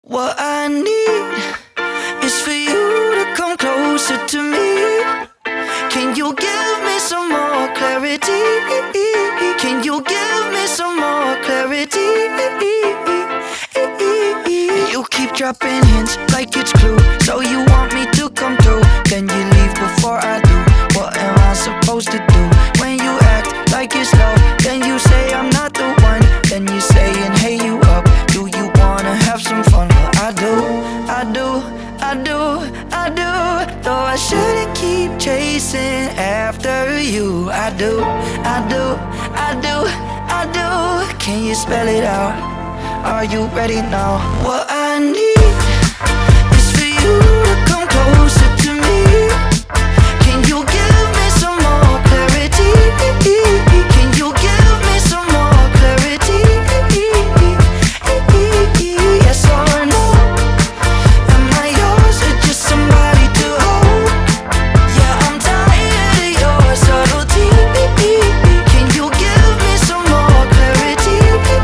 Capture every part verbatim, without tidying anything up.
What I need is for you to come closer to me. Can you give me some more clarity? Can you give me some more clarity? You keep dropping hints like it's clue. So you want me to come through, then you leave before I do. What am I supposed to do? When you act like it's love, then you say I'm not the one. Then you saying hey you up, do you wanna have some fun? Well, I do, I do, I do, I do. Though I shouldn't keep chasing after you. I do, I do, I do, I do. Can you spell it out? Are you ready now? What I need is for you to come closer to me. Can you give me some more clarity? Can you give me some more clarity? Yes or no? Am I yours or just somebody to hold? Yeah, I'm tired of your subtlety. Can you give me some more clarity?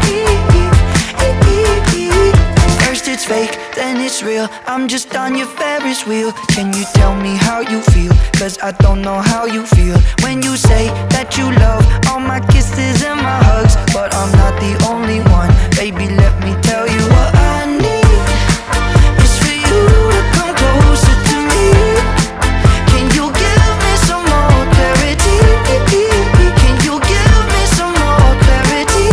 First it's fake, then it's real. I'm just on your Ferris wheel. Can you tell me how you feel? Cause I don't know how you feel when you say that you love all my kisses and my hugs, but I'm not the only one. Baby, let me tell you what I need is for you to come closer to me. Can you give me some more clarity? Can you give me some more clarity?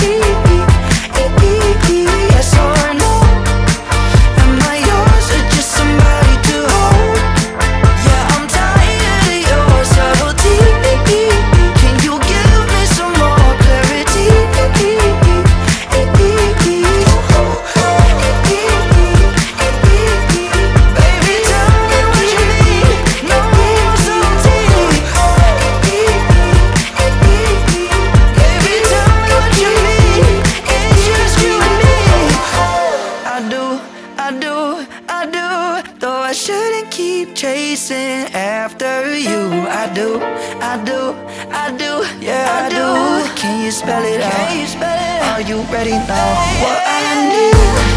Yes or no? Am I yours or just somebody to hold? Yeah, I'm tired of your subtlety. Can you give me some more clarity? Baby, tell me what you need. No more subtlety. Baby, tell me what you need. It's just you and me. I do, I do, I do. Though I shouldn't keep chasing after you. I do, I do, I do, yeah, I do. Can you spell it out? Are you ready now? What I need